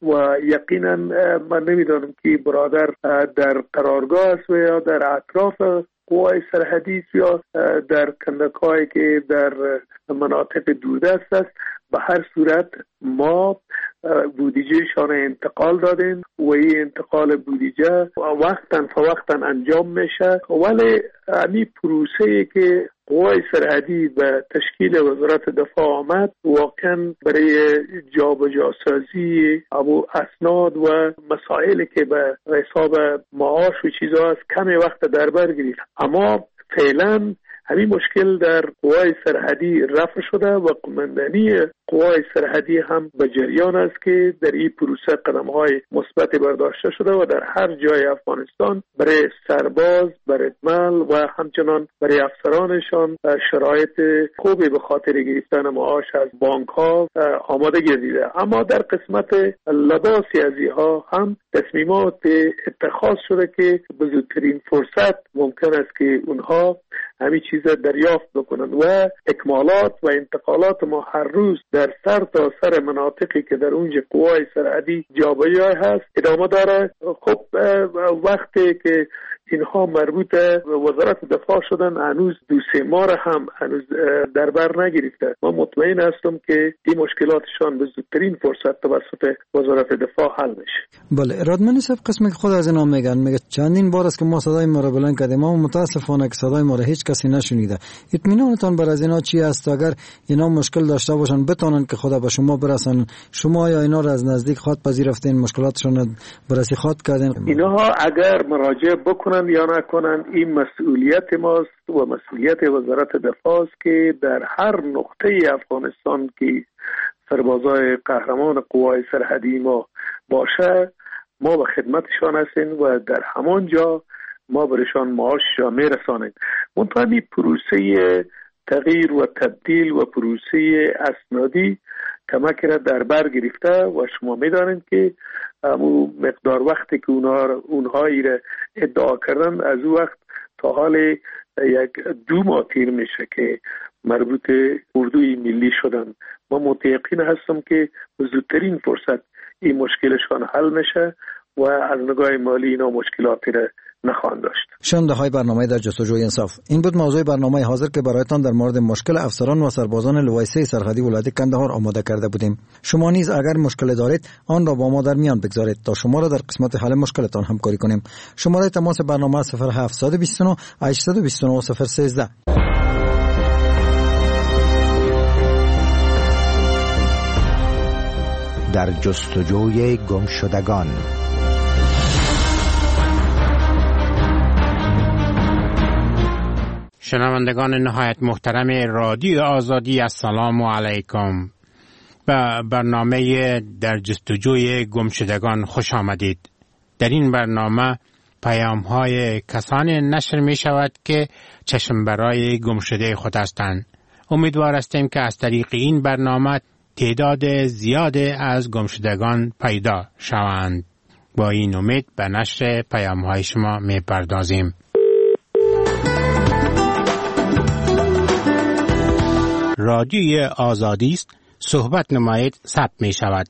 و یقینا من نمیدانم که برادر در قرارگاه است و یا در اطراف قوای سرحدی یا در کندک‌هایی که در مناطق دوردست است. به هر صورت ما بودجهشان انتقال دادیم و این انتقال بودجه وقتا انجام میشه، ولی همین پروسه‌ای که قوای سرحدی به تشکیل وزارت دفاع آمد واقعا برای جابجاسازی اسناد و مسائلی که به حساب معاش و چیزها است کمی وقت در بر گرفت. اما فعلا همین مشکل در قوای سرحدی رفع شده و قماندانی قوای سرحدی هم به جریان است که در این پروسه قدم‌های مثبت برداشته شده و در هر جای افغانستان برای سرباز، برادمل و همچنان برای افسرانشان شرایط خوبی به خاطر گرفتن معاش از بانک‌ها آماده گردیده. اما در قسمت لباسی از اینها هم تصمیمات اتخاذ شده که به زودترین فرصت ممکن است که اونها همین چیز دریافت بکنند و اکمالات و انتقالات ما هر روز در سر تا سر مناطقی که در اونجا قوای سرحدی جابجا هست ادامه داره. خب وقتی که اینها مربوط به وزارت دفاع شدن هنوز 2-3 ماه هم هنوز در بر نگرفته. من مطمئن هستم که این مشکلاتشان به زودترین فرصت توسط وزارت دفاع حل میشه. بله، رادمنی صاحب قسمی که خود از اینا میگه چندین بار است که ما صدای ما را بلند کردیم، اما متاسفانه که صدای ما را هیچ کسی نشنیده. اطمینانتان بر از اینا چی است؟ اگر اینا مشکل داشته باشن بتونن که خدا به شما برسن، شما یا اینا را از نزدیک خود پذیرفتین، مشکلاتشون بررسی خود کردین؟ اینها اگر مراجعه بکنن یا نکنن این مسئولیت ماست و مسئولیت وزارت دفاع است که در هر نقطه افغانستان که سربازای قهرمان قوای سرحدی ما باشه ما به خدمتشان هستیم و در همان جا ما برشان معاششان میرسانیم. منتها پروسه تغییر و تبدیل و پروسه اسنادی کمک را در بر گرفته و شما میدانید که همون مقدار وقتی که اونهایی را ادعا کردن از او وقت تا حال 1-2 ماه تیر میشه که مربوط اردوی ملی شدن. ما متیقن هستم که زودترین فرصت این مشکلشان حل میشه و از نگاه مالی اینا مشکلاتی را نخواهند داشت. شنونده های برنامه در جستجوی انصاف، این بود موضوع برنامه حاضر که برایتان در مورد مشکل افسران و سربازان لوای 3 سرحدی ولایت کندهار آماده کرده بودیم. شما نیز اگر مشکل دارید آن را با ما در میان بگذارید تا شما را در قسمت حل مشکلتان همکاری کنیم. شماره تماس برنامه 0729 829 013. در جستجوی گمشدگان. شنوندگان نهایت محترم رادیو آزادی، السلام علیکم. به برنامه در جستجوی گمشدگان خوش آمدید. در این برنامه پیام‌های کسانی نشر می شود که چشم برای گمشده خود هستند. امیدوار هستیم که از طریق این برنامه تعداد زیاد از گمشدگان پیدا شوند. با این امید به نشر پیام‌های شما می پردازیم. رادیوی آزادی است، صحبت نمایید، ثبت می شود.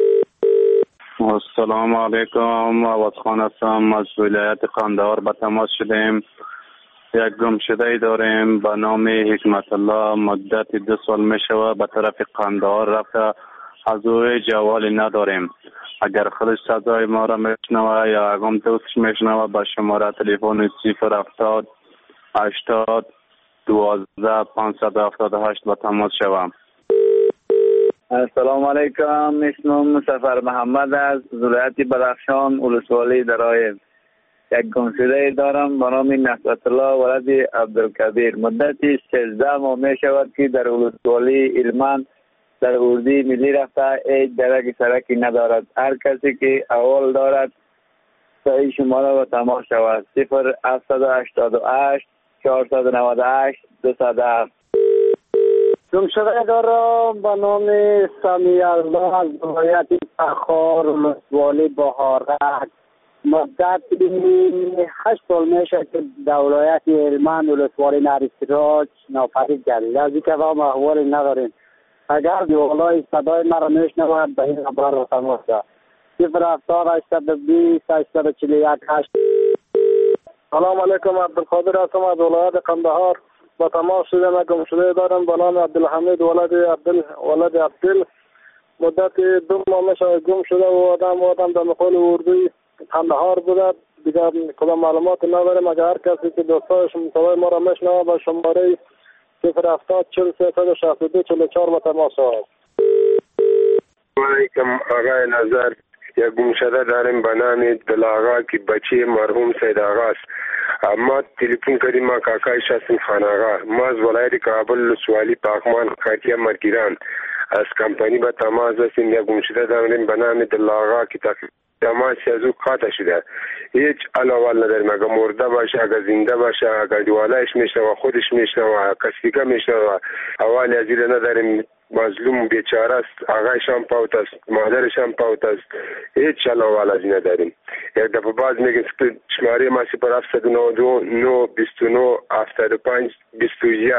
السلام علیکم، آواز خان هستم از ولایت قندهار به تماس شدیم. یک گمشده داریم به نام حکمت الله، مدت 2 سال می شود به طرف قندهار رفته، از او جوالی نداریم. اگر خودش صدای ما را میشنوه یا اگم دوستش میشنوه به شماره تلفن 070 80 12 578 به تماس شوم. السلام علیکم، اسمم سفر محمد از ولایت بدخشان، ولسوالی درایب. یک گمشده دارم به نام نصرت الله ولد عبدالکبیر. مدتی 16 ماه می شود که در ولسوالی علمان در اردوی ملی رفته، هیچ درک سرکی ندارد. هر کسی که احوال دارد صحیح شماره و تماس شود 0788 498 207. گمشده دارم به نام سمی الله از ولایت تخار، ولسوالی بهارک. مدت 8 سال میشه که در ولایت هلمند ولسوالی نهر سراج ناپدید گردید. از این که هم احوالی نداریم. اگر دیوالای صدای مرا میشنود به این خبر را تماس شد 070 820 841. سلام علیکم. عبدالقادر هستم از ولایت قندهار. با تماس شدم گم شده دارم به نام عبدالحمید ولد عبدل. مدت 2 ماه میشه گم شده و آدم در مقال اردوی قندهار بوده. دیگر کدام معلومات نداریم. اگر هر کسی که دوستایش مطابق ما را میشنوه با شماره 070 4362 44 با تماس شود. علیکم آقای نظر. یک گم شده داریم به نام دل آقا که بچه مرحوم سید آقا است. ما تلفن کردیم ما کاکایش هستیم خان آقا. ما از ولایت کابل ولسوالی پاکمان خطیه مرگیران از کمپانی به تماس هستیم. یک گم شده داریم به نام دل آقا که تماسی از او قاطع شده. هیچ احوال نداریم. اگر مرده باشه، اگر زنده باشه، اگر دوالایش میشنوه، خودش میشنوه، کسی دیگه میشنوه، احوال از این نداریم. مظلوم بیچاره است. آقایش هم پاوت است، مادرش هم پاوت است. هیچ احوال از این نداریم. یک دفعه باز میگن شماره ما 0792 29 75 21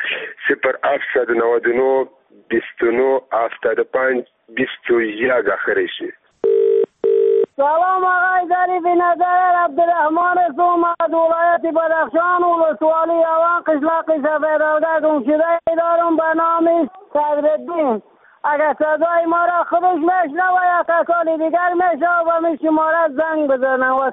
0792 29 75 21 آخرشه. سلام آقای ظریف نظر. عبدالرحمن اسم از ولایت بدخشان ولسوالی اوان قشلاق سفیدآباد گم شده دارم به نام صدرالدین. اگر صدای ما را خودش میشنوه یا کسانی دیگر میشنوه و می شماره زنگ بزنم. و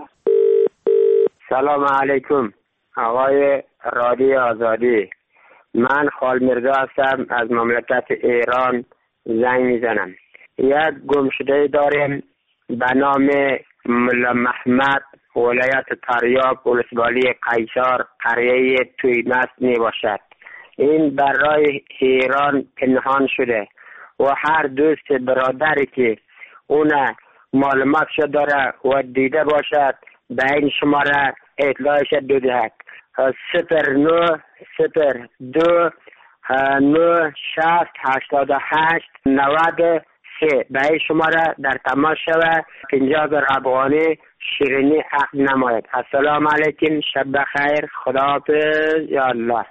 سلام علیکم آقای رادیو آزادی. من خالمیرزا هستم از مملکت ایران زنگ میزنم. یک گم شده داریم به نام ملا محمد ولایت تریاب ولسوالی قیصر قریه تویمست می باشد. این برای ایران پنهان شده و هر دوست برادری که اون معلوماتش داره و دیده باشد به این شماره اطلاعش بدهد. 0902 960 88 93 به این شماره در تماس شود. 50,000 افغانی شیرینی عقد نماید. السلام علیکم، شب بخیر، خداحافظ، یا الله.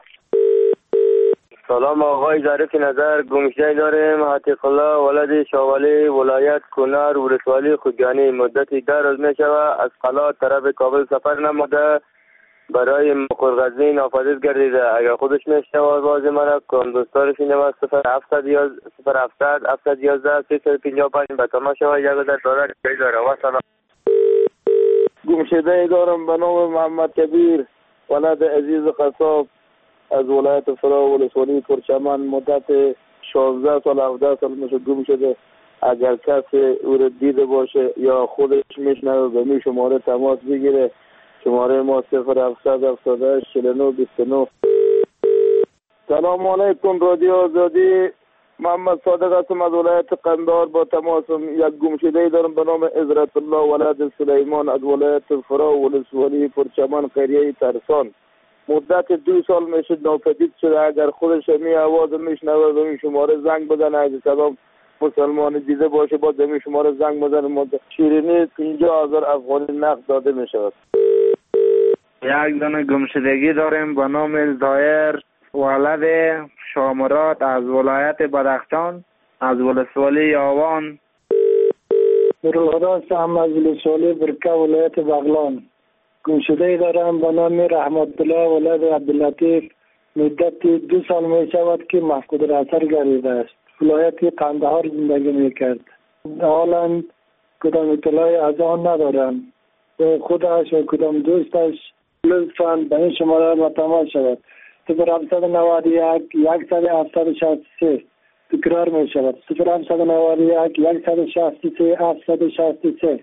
سلام آقای ظریف نظر. گمشده داریم عتیق الله ولد شاولی ولایت کنر ولسوالی خوجانی. مدتی 10 روز می شود از قلات طرف کابل سفر نموده. برای مقرغزین آفادیت گردیده. اگر خودش میشنوه آواز مرا کم دوستارش اینه 0711 355 به تماس شود. یک در دارد که داره. و سلام. گمشده دارم به نام محمد کبیر ولد عزیز قصاب از ولایت فرا ولسوالی پرچمن. مدت 16 سال 17 سال میشه گم شده. اگر کسی او را دیده باشه یا خودش میشنوه به می شماره تماس بگیره. شماره ما 0778 49 29. سلام علیکم رادیو آزادی. محمد صادق هستم از ولایت قندهار با تماسم. یک گمشده دارم به نام عزرت الله ولد سلیمان از ولایت فرا ولسوالی پرچمن قریه ترسان. مدت 2 سال میشه ناپدید شده. اگر خودش می آواز میشنوه به این شماره زنگ بزنه. اگه کدام مسلمان دیده باشه با به این شماره زنگ بزنه. شیرینی 50,000 افغانی نقد داده میشود. یک دانه گمشدگی داریم به نام زایر ولد شامرات از ولایت بدخشان از ولسوالی آوان. روحدار هستم از ولسوالی برکه ولایت بغلان. گمشده دارم به نام رحمت الله ولد عبداللطیف. مدت 2 سال می شود که مفقود الاثر گردیده است. ولایت قندهار زندگی می کرد. حالا کدام اطلاعی از آن ندارم. خودش و کدام دوستش لطفاً به این شماره با تماس شود. 0791 173 تکرار می شود. 0791 163 763.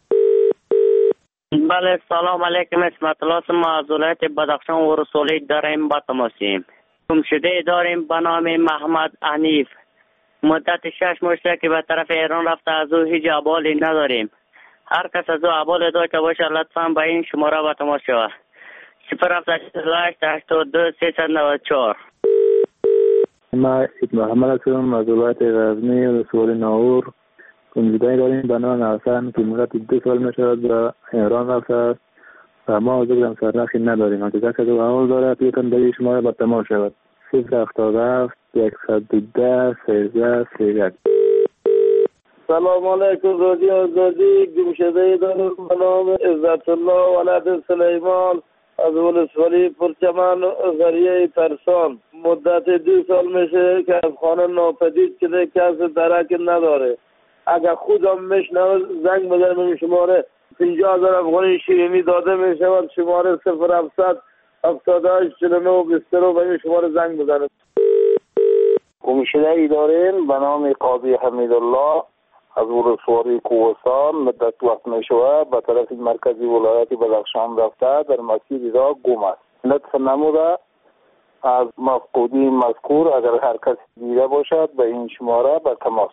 بله سلام علیکم. اسمت الله ما از ولایت بدخشان و رسولی داریم با تماسیم. گمشده داریم به نام محمد حنیف. مدت 6 ماه که به طرف ایران رفته. از او هیچ احوالی نداریم. هر کس از او احوال داشته باشه لطفاً به این شماره با تماس شود. 0788 82 394. ما محمد هستم از ولایت غزنی ولسوالی ناور. گمشده داریم به نام حسن که مدت 2 سال میشود به ایران رفته است و ما از او سرنخی نداریم. اگر کسی از او احوال داره بیتون به این شماره با تماس شود. 077 110 13 31. سلام علیکم رادی آزادی. گمشده دارم به نام عزت الله ولد سلیمان از ولسوالی پرچمن قریه ترسان. مدت 2 سال میشه که از خانه ناپدید شده، کس درک نداره. اگر خودم میشنم زنگ بزنم شماره 50,000 افغانی شیرینی داده میشود، شماره 0700 78 49 22 به این شماره زنگ بزنم. گمشده ای داریم به نام قاضی حمیدالله از ولسوالی کوهستان. مدت وقت میشود به طرف مرکزی ولایت بدخشان رفته، در مسیر را گم است. لطف نموده از مفقودی مذکور اگر هر کسی دیده باشد به این شماره به تماس.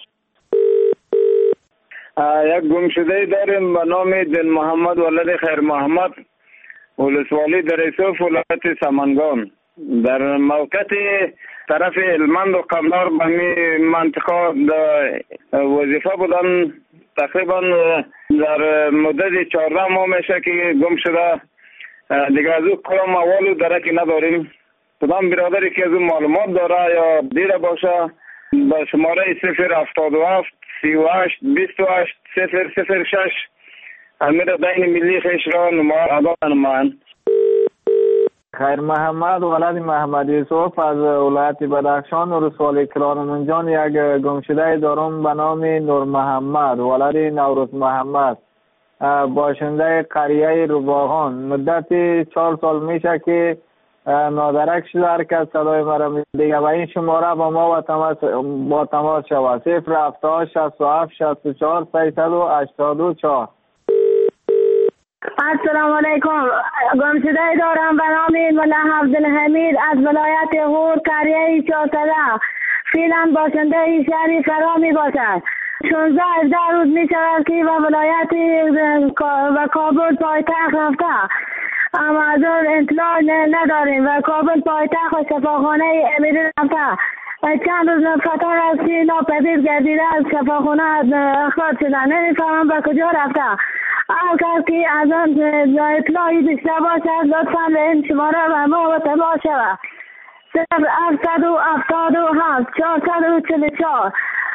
یک گمشده داریم به نام دل محمد ولد خیر محمد، ولسوالی در یوسف ولایت سمنگان. در موقع طرف هلمند و قندهار به می منطقه وظیفه بودن. تقریبا در مدت 14 ماه میشه که گم شده. دیگه از او کلام اولو درکی نداریم. کدام برادری که از اون معلومات داره یا دیده باشه به شماره 077 38 28 006 امیر دین ملی خیش را نمایان. خیر محمد ولد محمد یوسف از ولایت بدخشان و ولسوالی کرانمنجان. یک گمشده دارم به نام نور محمد ولد نوروز محمد، باشنده قریه روباغان. مدت 4 سال میشه که نادرک شده. هر کس صدای مرا میده و این شماره با ما با تماس شود 070 67 64 384. السلام علیکم. گمشده دارم به نام ملا عبدالحمید از ولایت غور قریه 400. فعلا باشنده شهر فرا می باشد. 16-17 روز می شود که به ولایت و کابل پایتخت رفته، اما از اون اطلاع نداریم و کابل پایتخت و شفاخانه امیری رفته. چند روز فتن از که ناپدید گردیده از شفاخانه اخراج شده. نمیفهمم به کجا رفته. هر کس که از آن اطلاعی داشته باشد لطفا به این شماره به ما و تماس شود 777 444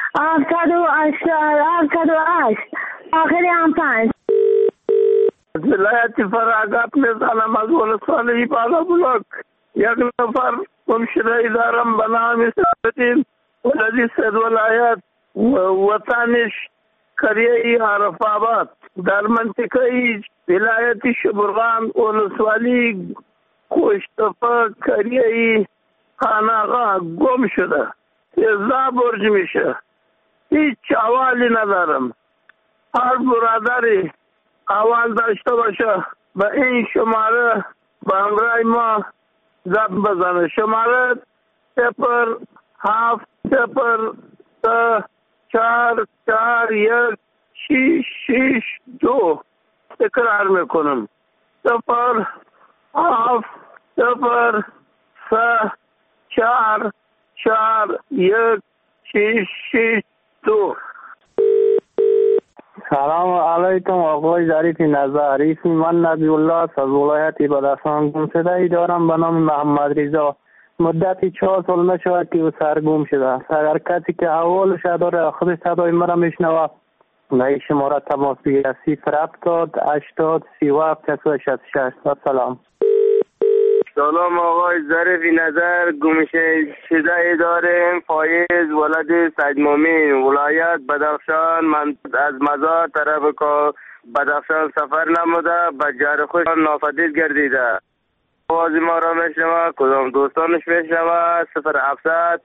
708 آخری هم 5. ولایت فراغت میزنم از ولسوالی بالا بلوک. یک نفر گمشده دارم به نام سعدین ولدی سید ولایت، وطنش قریه حرف آباد در منطقه ولایت شبرغان ولسوالی کوشتفه قریه خاناغا گم شده. 13 برج میشه. هیچ احوالی ندارم. هر برادری احوال داشته باشه به این شماره به همراه ما زنگ بزنه. شماره 0704416662. تکرار میکنم 0704416662. سلام علیکم آقای ظریف نظر. اسم من نبی الله از ولایت بدخشان. گمشده ای دارم به نام محمد رضا. مدتی 4 سال میشود که او سرگم شده است. اگر کسی که احوالش داره خود صدای مرا میشنوه به این شماره تماس بگیرد 070 80 37 66. سلام. سلام آقای ظریف نظر. گمشده داریم فایز ولد سید مومین ولایت بدخشان. من از مزار طرف بدخشان سفر نموده به جار خوش ناپدید گردیده. آوازی ما را میشنوه کدام دوستانش میشنوه 0700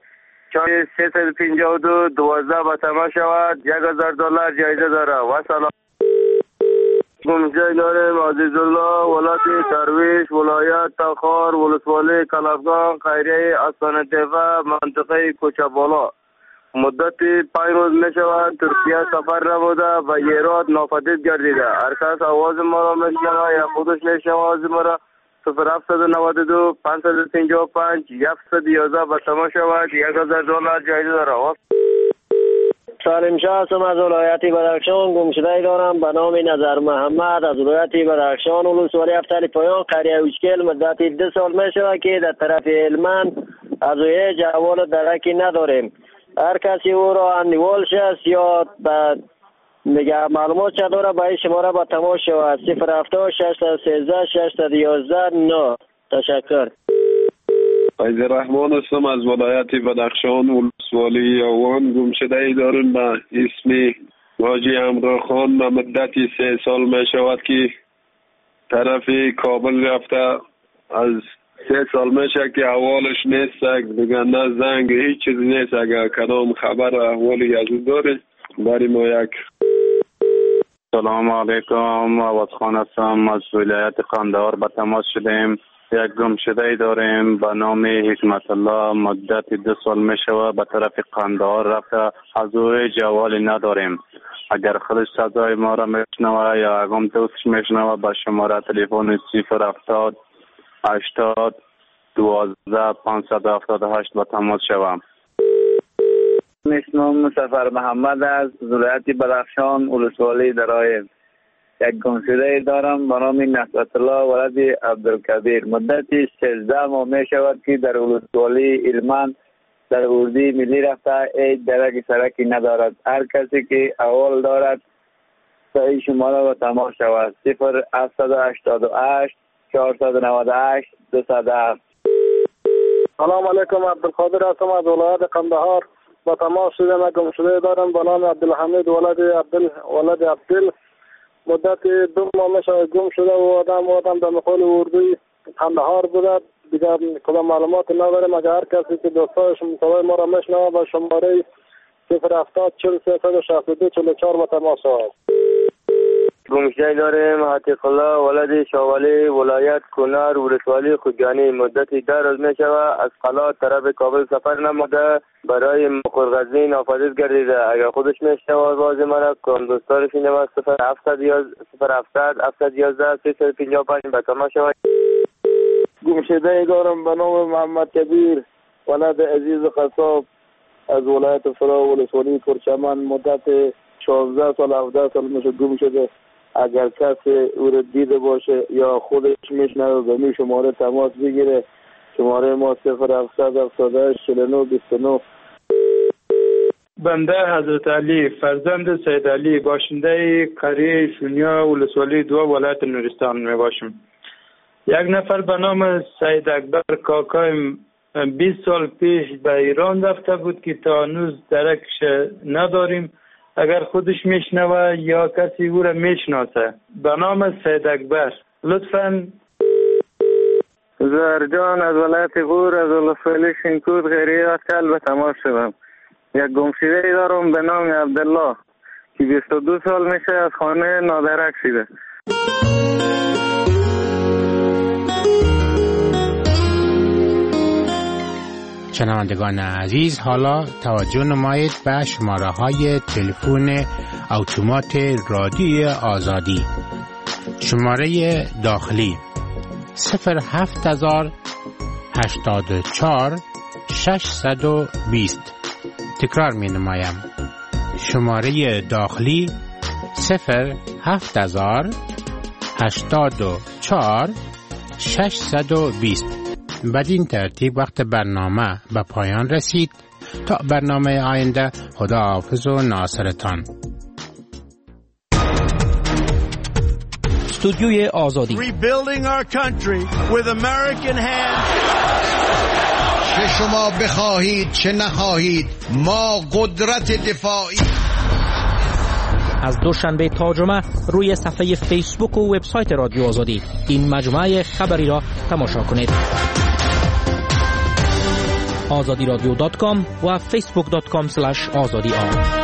352 12 به تماس شود. $1000 جایزه داره و سلام. گمشده داریم عزیز الله ولایت درویش ولایت تخار ولسوالی کلافگان خیریه استان تیفه منطقه کوچه بالا. مدت 5 روز می شود ترکیه سفر نبوده و ایراد ناپدید گردیده. هر کس آواز ما را میشنوه یا خودش میشنوه آواز ما را 0792 555 111 به تماس شود. $1000 جایزه داره. سالم شاه هستم از ولایت بدخشان. گمشده دارم به نام نظر محمد از ولایت بدخشان ولسوالی افتری پایان قریه اوچکل. مدت 2 سال می شود که در طرف هلمند از هیچ احوال درکی نداریم. هر کسی او را اندیوالش است یا دیگه معلومات چه داره به این شماره با تماس شود 070 613 611 9. تشکر. فیض رحمان هستم از ولایت بدخشان ولسوالی یاوان. گمشده ای دارن به اسم حاجی امرا خان. به مدتی 3 سال می شود که طرف کابل رفته. از 3 سال میشه که احوالش نیست دیگه، نه زنگ هیچ چیز نیست. اگر کدام خبر احوالی از او داره برای ما یک. سلام علیکم، عوض خان هستم از ولایت قندهار به تماس شدیم. یک گمشده ای داریم به نام حکمت الله. مدت 2 سال می شود به طرف قندهار رفته. از او جوالی نداریم. اگر خودش صدای ما را میشنوه یا اگم دوستش میشنوه به شماره تلفن 070 80 12 578 به تماس شوم. اسمم سفر محمد از ولایت بدخشان ولسوالی درایب. یک گمشده دارم به نام نصرت الله ولد عبدالکبیر. مدتی 16 ماه می شود که در ولسوالی علمان در اردی ملی رفته. هیچ درک سرکی ندارد. هر کسی که احوال دارد به این شماره با تماس شود 0788 498 207. سلام علیکم، عبدالقادر هستم از ولایت قندهار. با تماس شدم. یک گمشده دارم به نام عبدالحمید ولد عبدل. مدت 2 ماه میشه گم شده و آدم در مقال اردوی قندهار بوده. دیگر کدام معلومات نداریم. اگر هر کسی که دوستایش صدای ما را میشنوه با شماره 070 43 62 44 با تماس شود. گمشده داریم عتیق الله ولد شاولی ولایت کنار ولسوالی خوجانی. مدتی 10 روز می شود از قلات طرف کابل سفر نموده. برای مقرغزی نافذ گردیده. اگر خودش میشنوه باز مرا کن دوستارش اینه 0700 711 355 به تماس شود. گمشده دارم به نام محمد کبیر ولد عزیز قصاب از ولایت فرا ولسوالی کرچمن. مدت 16 سال 17 سال میشه گم شده. اگر کسی او را دیده باشه یا خودش میشنوه به می شماره تماس بگیره. شماره ما 0700 78 49 29. بنده حضرت علی فرزند سید علی باشنده قریه شونیا ولسوالی 2 ولایت نورستان می باشم. یک نفر به نام سید اکبر کاکایم 20 سال پیش به ایران رفته بود که تا هنوز درکش نداریم. اگر خودش میشنوه یا کسی او را میشناسه به نام سید اکبر لطفاً. زهرجان از ولایت غور از ولسوالی شینکود غیره اتکل به تماس شدم. یک گمشده دارم به نام عبدالله که 22 سال میشه از خانه نادرک شده. شنوندگان عزیز، حالا توجه نمایید به شماره های تلفن اتومات رادیوی آزادی. شماره داخلی 07000 84 620. تکرار می نمایم. شماره داخلی 07000 84 620. بدین ترتیب وقت برنامه به پایان رسید. تا برنامه آینده، خدا حافظ و ناصرتان. استودیوی آزادی. Rebuilding our country with American hands. چه شما بخواهید چه نخواهید، ما قدرت دفاعی. از دوشنبه تا جمعه روی صفحه فیسبوک و وبسایت رادیو آزادی این مجموعه خبری را تماشا کنید. azadi radio.com و facebook.com/azadi